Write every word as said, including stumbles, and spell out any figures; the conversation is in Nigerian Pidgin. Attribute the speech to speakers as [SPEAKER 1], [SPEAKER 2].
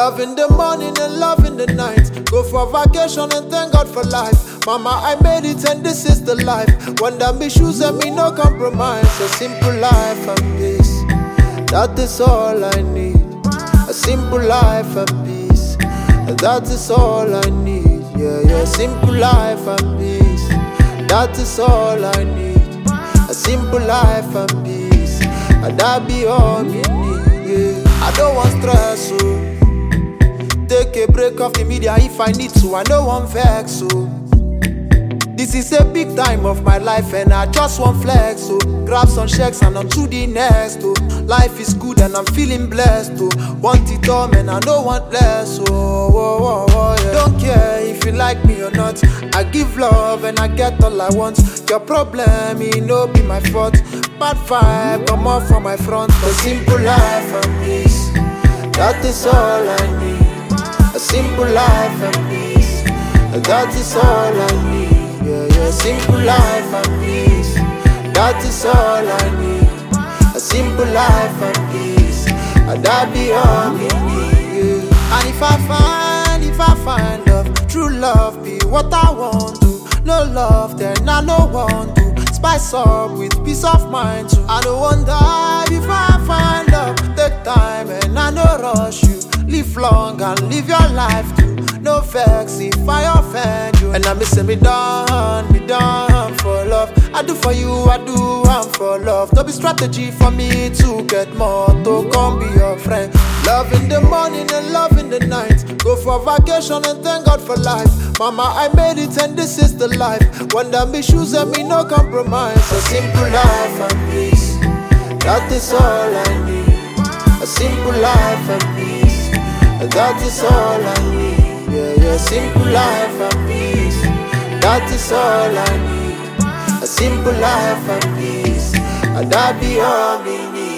[SPEAKER 1] Love in the morning and love in the night. Go for vacation and thank God for life. Mama, I made it and this is the life. Wonder me shoes and me no compromise. A simple life and peace, that is all I need. A simple life and peace, that is all I need. Yeah, yeah, simple life and peace, that is all I need. A simple life and peace, and that be all me need. Yeah. I don't want stress, so take a break off the media if I need to. I don't want vex, so this is a big time of my life and I just want flex, so grab some checks and on to the next, oh. Life is good and I'm feeling blessed, oh. Want it all, man, I don't want less, oh, oh, oh, oh, yeah. Don't care if you like me or not, I give love and I get all I want. Your problem, it no be my fault. Bad vibe, come off from my front. A simple life and peace, that is all I need. A simple life and peace, that is all I need. Yeah, yeah, simple life and peace, that is all I need. A simple life and peace, and that be all me need. Yeah. And if I find, if I find love, true love be what I want to. No love, then I no want to. Spice up with peace of mind too. I don't want die before I find love. Take time and I no rush you. Live long and live your life too. No vex if I offend you. And I'm missing me down, me down for love. I do for you, I do, I'm for love. No be strategy for me to get more, to come be your friend. Love in the morning and love in the night. Go for vacation and thank God for life. Mama, I made it and this is the life. Wonder me shoes and me no compromise. A simple life and peace, that is all I need. A simple life and peace, that is all I need. Yeah, yeah, simple life and peace, that is all I need. A simple life and peace, and that be all we need.